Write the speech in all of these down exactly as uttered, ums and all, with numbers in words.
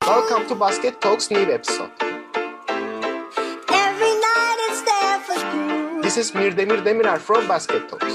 Welcome to Basket Talks new episode. Every night it's there for school. This is Mirdemir Demirer from Basket Talks.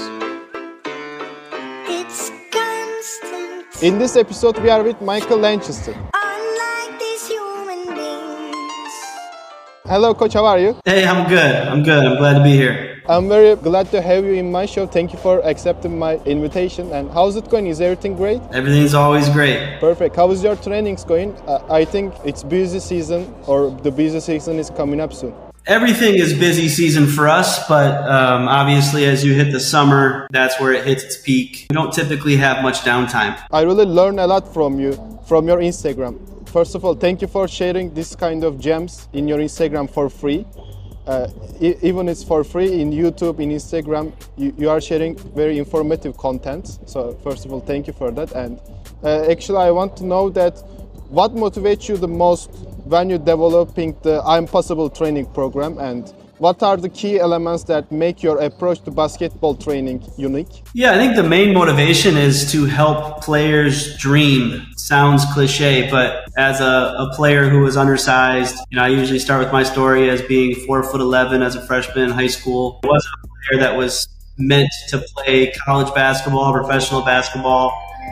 It's constant. In this episode, we are with Michael Lanchester. Unlike these human beings. Hello, Coach. How are you? Hey, I'm good. I'm good. I'm glad to be here. I'm very glad to have you in my show. Thank you for accepting my invitation. And how's it going? Is everything great? Everything's always great. Perfect. How is your trainings going? Uh, I think it's busy season, or the busy season is coming up soon. Everything is busy season for us, but um, obviously as you hit the summer, that's where it hits its peak. We don't typically have much downtime. I really learn a lot from you, from your Instagram. First of all, thank you for sharing this kind of gems in your Instagram for free. Uh, e- even it's for free in YouTube, in Instagram, you, you are sharing very informative content. So first of all, thank you for that. And uh, actually, I want to know that what motivates you the most when you're developing the I'm Possible training program, and what are the key elements that make your approach to basketball training unique? Yeah, I think the main motivation is to help players dream. Sounds cliche, but as a, a player who was undersized, you know, I usually start with my story as being four foot eleven as a freshman in high school. I wasn't a player that was meant to play college basketball, professional basketball.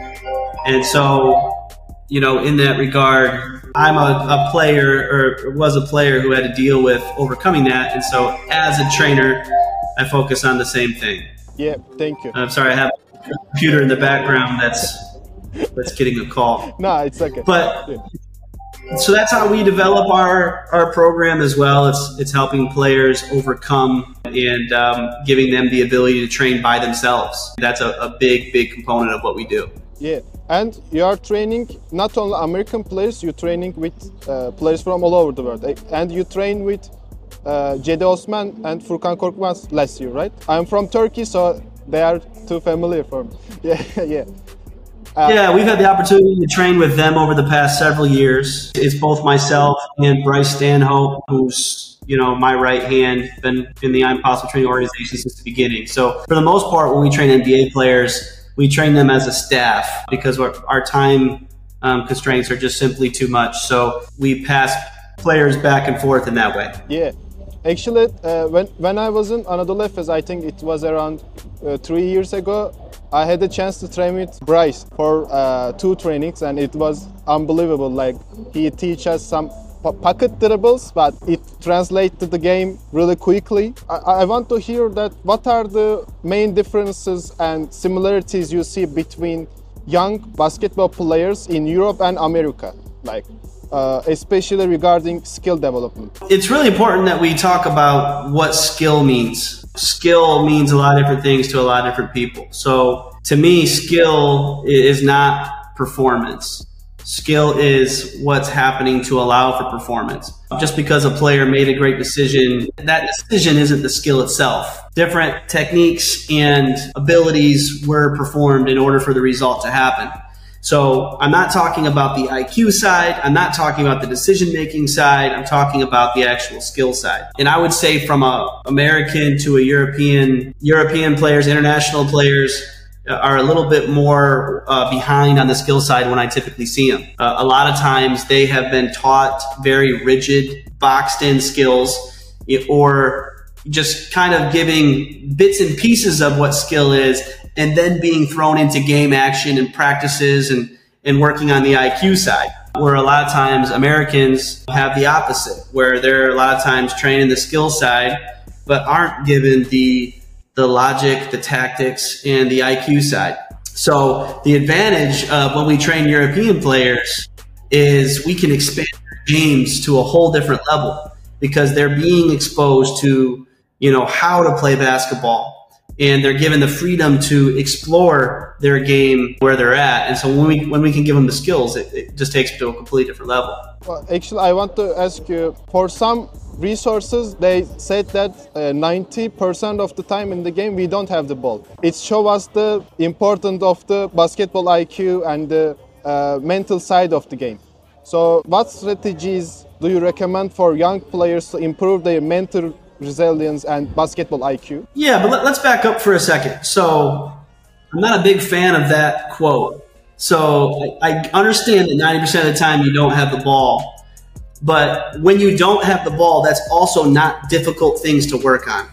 And so, you know, in that regard, I'm a, a player or was a player who had to deal with overcoming that. And so as a trainer, I focus on the same thing. Yeah, thank you. I'm sorry, I have a computer in the background that's that's getting a call. No, it's okay. But yeah. So that's how we develop our, our program as well. It's it's helping players overcome and um, giving them the ability to train by themselves. That's a, a big, big component of what we do. Yeah, and you are training not only American players, you're training with uh, players from all over the world. And you train with uh, Cedi Osman and Furkan Korkmaz last year, right? I'm from Turkey, so they are too familiar for me. Yeah, yeah. Uh, yeah, we've had the opportunity to train with them over the past several years. It's both myself and Bryce Stanhope, who's, you know, my right hand, been in the I'm Possible training organization since the beginning. So for the most part, when we train N B A players, we train them as a staff because our, our time um, constraints are just simply too much. So we pass players back and forth in that way. Yeah. Actually, uh, when, when I was in Anadolu Efes, I think it was around uh, three years ago, I had a chance to train with Bryce for uh, two trainings, and it was unbelievable. Like, he teach us some p- pocket dribbles, but it translates to the game really quickly. I, I want to hear that. What are the main differences and similarities you see between young basketball players in Europe and America, like uh, especially regarding skill development? It's really important that we talk about what skill means. Skill means a lot of different things to a lot of different people. So to me, skill is not performance. Skill is what's happening to allow for performance. Just because a player made a great decision, that decision isn't the skill itself. Different techniques and abilities were performed in order for the result to happen. So I'm not talking about the I Q side. I'm not talking about the decision-making side. I'm talking about the actual skill side. And I would say from a American to a European, European players, international players are a little bit more uh, behind on the skill side when I typically see them. Uh, a lot of times they have been taught very rigid, boxed-in skills, or just kind of giving bits and pieces of what skill is, and then being thrown into game action and practices and, and working on the I Q side. Where a lot of times Americans have the opposite, where they're a lot of times training the skill side, but aren't given the, the logic, the tactics, and the I Q side. So the advantage of when we train European players is we can expand their games to a whole different level because they're being exposed to, you know, how to play basketball. And they're given the freedom to explore their game where they're at. And so when we when we can give them the skills, it, it just takes them to a completely different level. Well, actually, I want to ask you, for some resources, they said that uh, ninety percent of the time in the game, we don't have the ball. It shows us the importance of the basketball I Q and the uh, mental side of the game. So what strategies do you recommend for young players to improve their mental resilience and basketball I Q? Yeah, but let, let's back up for a second. So I'm not a big fan of that quote. So I, I understand that ninety percent of the time you don't have the ball, but when you don't have the ball, that's also not difficult things to work on.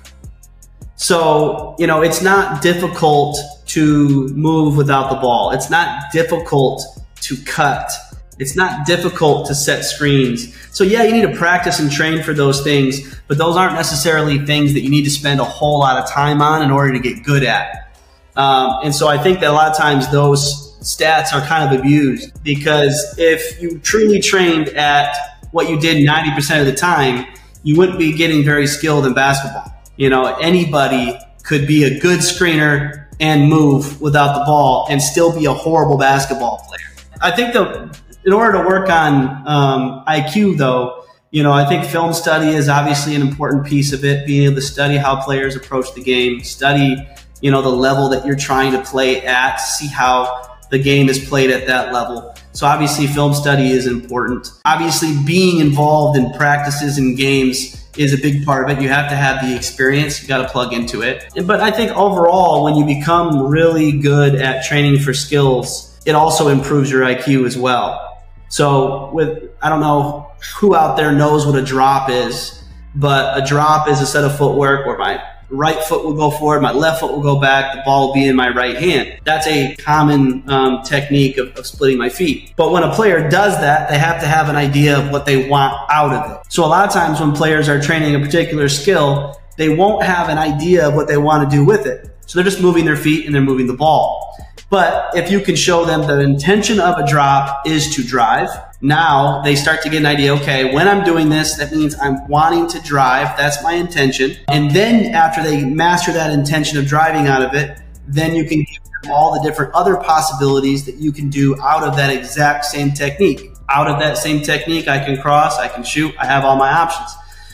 So, you know, it's not difficult to move without the ball. It's not difficult to cut. It's not difficult to set screens. So yeah, you need to practice and train for those things, but those aren't necessarily things that you need to spend a whole lot of time on in order to get good at. Um, and so I think that a lot of times those stats are kind of abused, because if you truly trained at what you did ninety percent of the time, you wouldn't be getting very skilled in basketball. You know, anybody could be a good screener and move without the ball and still be a horrible basketball player. I think that in order to work on um, I Q, though, you know, I think film study is obviously an important piece of it. Being able to study how players approach the game, study, you know, the level that you're trying to play at, see how the game is played at that level. So obviously film study is important. Obviously being involved in practices and games is a big part of it. You have to have the experience. You got to plug into it. But I think overall, when you become really good at training for skills, it also improves your I Q as well. So with, I don't know who out there knows what a drop is, but a drop is a set of footwork where my right foot will go forward, my left foot will go back, the ball will be in my right hand. That's a common um, technique of, of splitting my feet. But when a player does that, they have to have an idea of what they want out of it. So a lot of times when players are training a particular skill, they won't have an idea of what they want to do with it. So they're just moving their feet and they're moving the ball. But if you can show them the intention of a drop is to drive, now they start to get an idea, okay, when I'm doing this, that means I'm wanting to drive. That's my intention. And then after they master that intention of driving out of it, then you can give them all the different other possibilities that you can do out of that exact same technique. Out of that same technique, I can cross, I can shoot, I have all my options.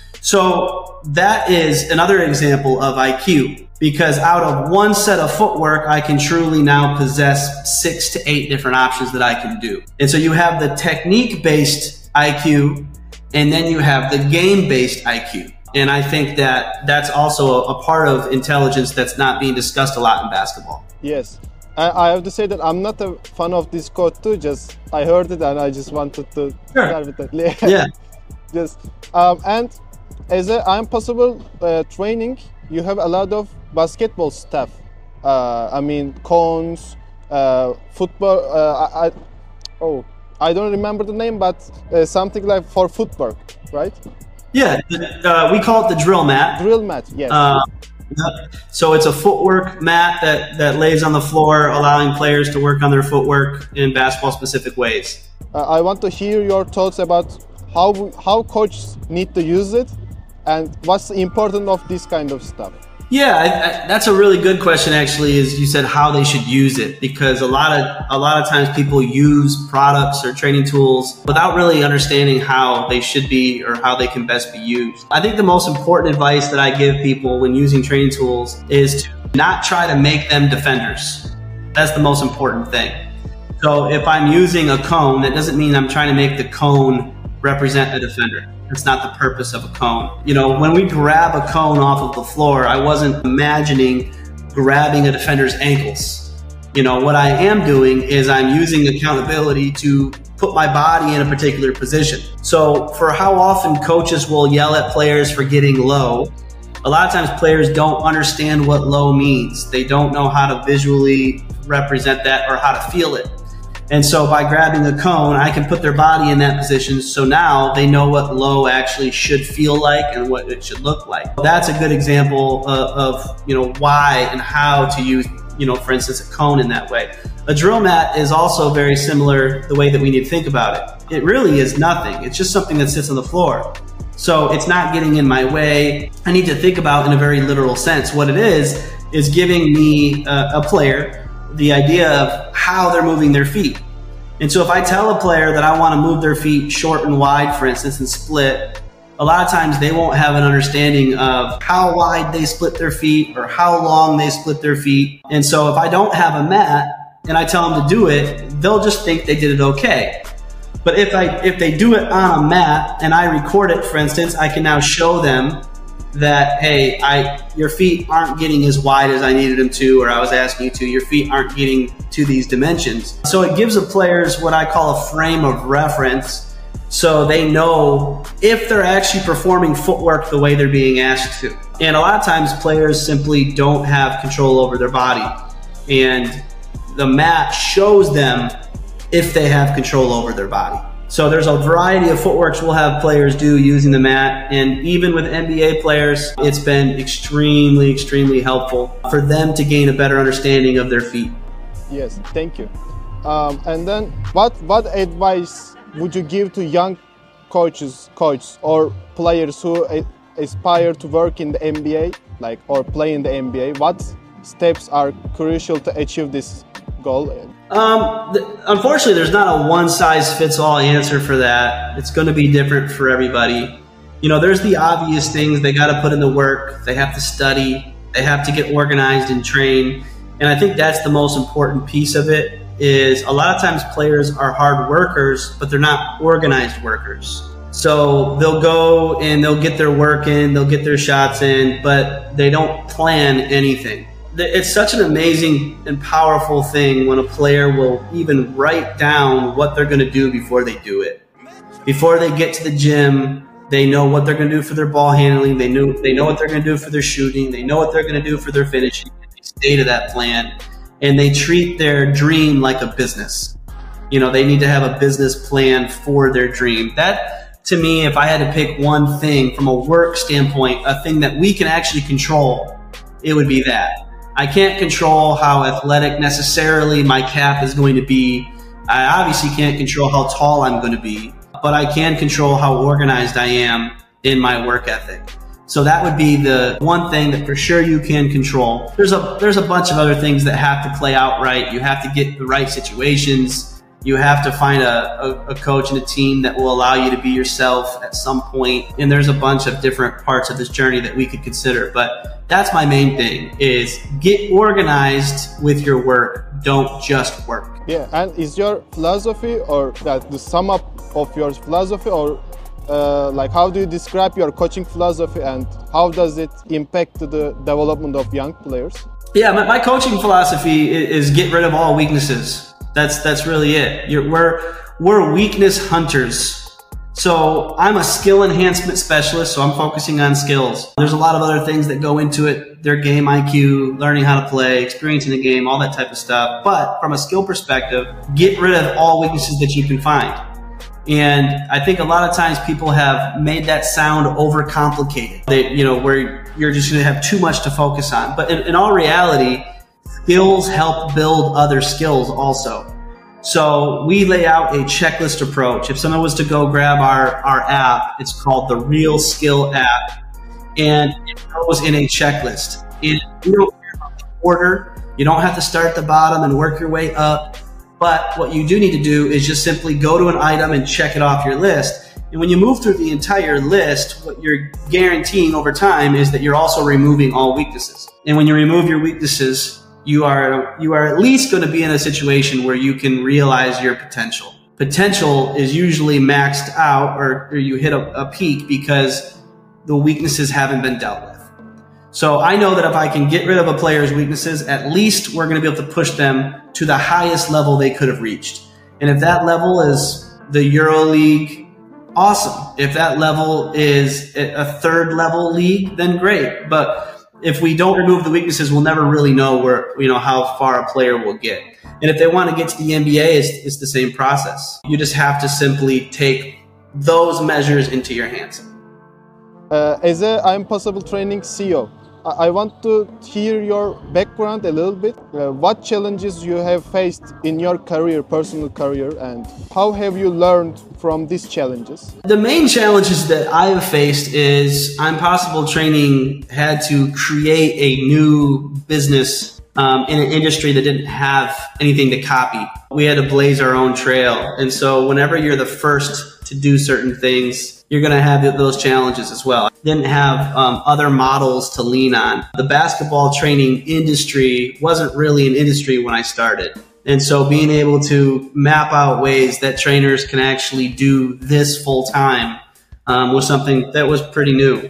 So that is another example of I Q. Because out of one set of footwork, I can truly now possess six to eight different options that I can do. And so you have the technique-based I Q, and then you have the game-based I Q. And I think that that's also a part of intelligence that's not being discussed a lot in basketball. Yes. I, I have to say that I'm not a fan of this quote too. Just I heard it and I just wanted to Sure. start with that. Yeah. Just um, and as a I'm possible uh, training, you have a lot of basketball stuff. Uh, I mean, cones, uh, football. Uh, I, I, oh, I don't remember the name, but uh, something like for footwork, right? Yeah, uh, we call it the drill mat. Drill mat, yes. Uh, so it's a footwork mat that, that lays on the floor, allowing players to work on their footwork in basketball-specific ways. Uh, I want to hear your thoughts about how how coaches need to use it, and what's the importance of this kind of stuff. Yeah, I, I, that's a really good question. Actually, is you said how they should use it, because a lot of a lot of times people use products or training tools without really understanding how they should be or how they can best be used. I think the most important advice that I give people when using training tools is to not try to make them defenders. That's the most important thing. So if I'm using a cone, that doesn't mean I'm trying to make the cone represent a defender. That's not the purpose of a cone. You know, when we grab a cone off of the floor, I wasn't imagining grabbing a defender's ankles. You know, what I am doing is I'm using accountability to put my body in a particular position. So for how often coaches will yell at players for getting low, a lot of times players don't understand what low means. They don't know how to visually represent that or how to feel it. And so by grabbing a cone, I can put their body in that position. So now they know what low actually should feel like and what it should look like. That's a good example of, of you know, why and how to use, you know, for instance, a cone in that way. A drill mat is also very similar the way that we need to think about it. It really is nothing. It's just something that sits on the floor. So it's not getting in my way. I need to think about in a very literal sense. What it is, is giving me uh, a player the idea of how they're moving their feet. And so if I tell a player that I want to move their feet short and wide, for instance, and split, a lot of times they won't have an understanding of how wide they split their feet or how long they split their feet. And so if I don't have a mat and I tell them to do it, they'll just think they did it okay. But if I if they do it on a mat and I record it, for instance, I can now show them that, hey, I your feet aren't getting as wide as I needed them to, or I was asking you to. Your feet aren't getting to these dimensions. So it gives the players what I call a frame of reference, so they know if they're actually performing footwork the way they're being asked to. And a lot of times players simply don't have control over their body, and the mat shows them if they have control over their body. So there's a variety of footworks we'll have players do using the mat, and even with N B A players, it's been extremely, extremely helpful for them to gain a better understanding of their feet. Yes, thank you. Um, and then what, what advice would you give to young coaches, coaches or players who aspire to work in the N B A, like, or play in the N B A? What steps are crucial to achieve this goal? Um, th- unfortunately, there's not a one-size-fits-all answer for that. It's going to be different for everybody. You know, there's the obvious things. They got to put in the work. They have to study. They have to get organized and train. And I think that's the most important piece of it, is a lot of times players are hard workers, but they're not organized workers. So they'll go and they'll get their work in, they'll get their shots in, but they don't plan anything. It's such an amazing and powerful thing when a player will even write down what they're going to do before they do it. Before they get to the gym, they know what they're going to do for their ball handling. They know, they know what they're going to do for their shooting. They know what they're going to do for their finishing. They stay to that plan, and they treat their dream like a business. You know, they need to have a business plan for their dream. That, to me, if I had to pick one thing from a work standpoint, a thing that we can actually control, it would be that. I can't control how athletic necessarily my cap is going to be. I obviously can't control how tall I'm going to be, but I can control how organized I am in my work ethic. So that would be the one thing that for sure you can control. There's a, there's a bunch of other things that have to play out right. You have to get the right situations. You have to find a, a, a coach and a team that will allow you to be yourself at some point. And there's a bunch of different parts of this journey that we could consider. But that's my main thing, is get organized with your work. Don't just work. Yeah, and is your philosophy, or that the sum up of your philosophy, or uh, like how do you describe your coaching philosophy, and how does it impact the development of young players? Yeah, my, my coaching philosophy is, is get rid of all weaknesses. That's that's really it. You're, we're we're weakness hunters. So I'm a skill enhancement specialist, so I'm focusing on skills. There's a lot of other things that go into it. Their game I Q, learning how to play, experiencing the game, all that type of stuff. But from a skill perspective, get rid of all weaknesses that you can find. And I think a lot of times people have made that sound overcomplicated. They, you know, where you're just going to have too much to focus on. But in, in all reality, skills help build other skills also. So we lay out a checklist approach. If someone was to go grab our, our app, it's called the Real Skill app, and it goes in a checklist. And you don't care about the order. You don't have to start at the bottom and work your way up. But what you do need to do is just simply go to an item and check it off your list. And when you move through the entire list, what you're guaranteeing over time is that you're also removing all weaknesses. And when you remove your weaknesses, you are you are at least going to be in a situation where you can realize your potential. Potential is usually maxed out, or, or you hit a, a peak because the weaknesses haven't been dealt with. So I know that if I can get rid of a player's weaknesses, at least we're going to be able to push them to the highest level they could have reached. And if that level is the EuroLeague, awesome. If that level is a third level league, then great. But if we don't remove the weaknesses, we'll never really know where, you know, how far a player will get. And if they want to get to the N B A, it's, it's the same process. You just have to simply take those measures into your hands. Uh, as a I'm Possible Training C E O, I want to hear your background a little bit. Uh, what challenges you have faced in your career, personal career, and how have you learned from these challenges? The main challenges that I've faced is I'm Possible Training had to create a new business um, in an industry that didn't have anything to copy. We had to blaze our own trail. And so whenever you're the first to do certain things, you're going to have those challenges as well. Didn't have um, other models to lean on. The basketball training industry wasn't really an industry when I started. And so being able to map out ways that trainers can actually do this full time um, was something that was pretty new.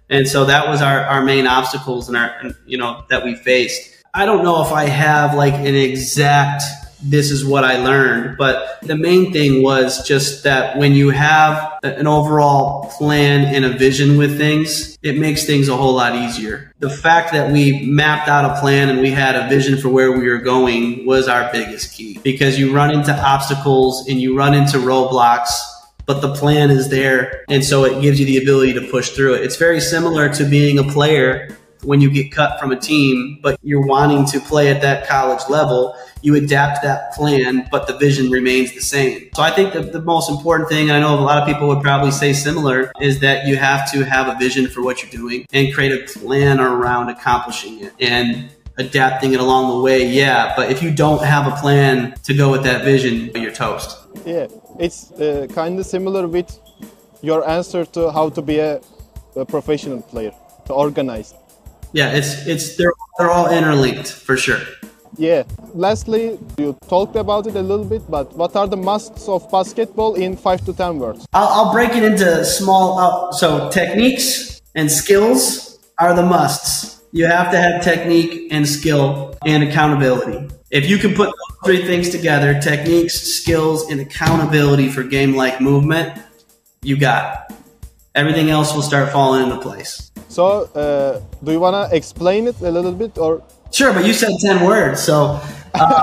And so that was our, our main obstacles and our, you know, that we faced. I don't know if I have like an exact, this is what I learned, but the main thing was just that when you have an overall plan and a vision with things, it makes things a whole lot easier. The fact that we mapped out a plan and we had a vision for where we were going was our biggest key, because you run into obstacles and you run into roadblocks, but the plan is there. And so it gives you the ability to push through it. It's very similar to being a player when you get cut from a team, but you're wanting to play at that college level. You adapt that plan, but the vision remains the same. So I think that the most important thing, I know a lot of people would probably say similar, is that you have to have a vision for what you're doing and create a plan around accomplishing it and adapting it along the way. Yeah, but if you don't have a plan to go with that vision, you're toast. Yeah, it's uh, kind of similar with your answer to how to be a, a professional player, to organize. Yeah, it's it's they're they're all interlinked for sure. Yeah. Lastly, you talked about it a little bit, but what are the musts of basketball in five to ten words? I'll, I'll break it into small. Uh, so techniques and skills are the musts. You have to have technique and skill and accountability. If you can put those three things together, techniques, skills, and accountability for game-like movement, you got it. Everything else will start falling into place. So, uh, do you want to explain it a little bit, or? Sure, but you said ten words, so uh,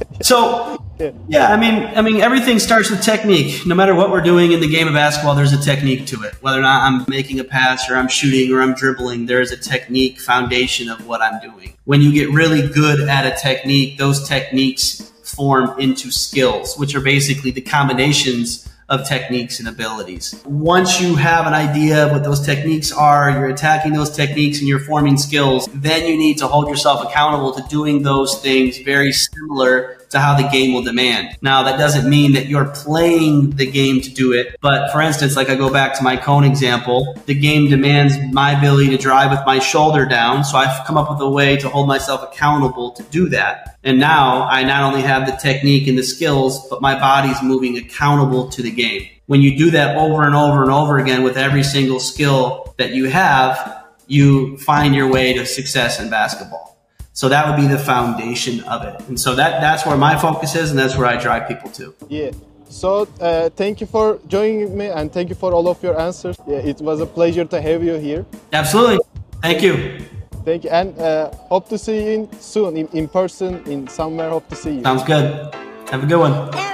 so yeah. I mean, I mean, everything starts with technique. No matter what we're doing in the game of basketball, there's a technique to it. Whether or not I'm making a pass, or I'm shooting, or I'm dribbling, there is a technique foundation of what I'm doing. When you get really good at a technique, those techniques form into skills, which are basically the combinations of techniques and abilities. Once you have an idea of what those techniques are, you're attacking those techniques and you're forming skills, then you need to hold yourself accountable to doing those things very similar to how the game will demand. Now, that doesn't mean that you're playing the game to do it, but for instance, like I go back to my cone example, the game demands my ability to drive with my shoulder down, so I've come up with a way to hold myself accountable to do that. And now I not only have the technique and the skills, but my body's moving accountable to the game. When you do that over and over and over again with every single skill that you have, you find your way to success in basketball. So that would be the foundation of it. And so that, that's where my focus is, and that's where I drive people to. Yeah. So uh, thank you for joining me, and thank you for all of your answers. Yeah, it was a pleasure to have you here. Absolutely. Thank you. Thank you. And uh, hope to see you in, soon, in, in person, in somewhere. Hope to see you. Sounds good. Have a good one.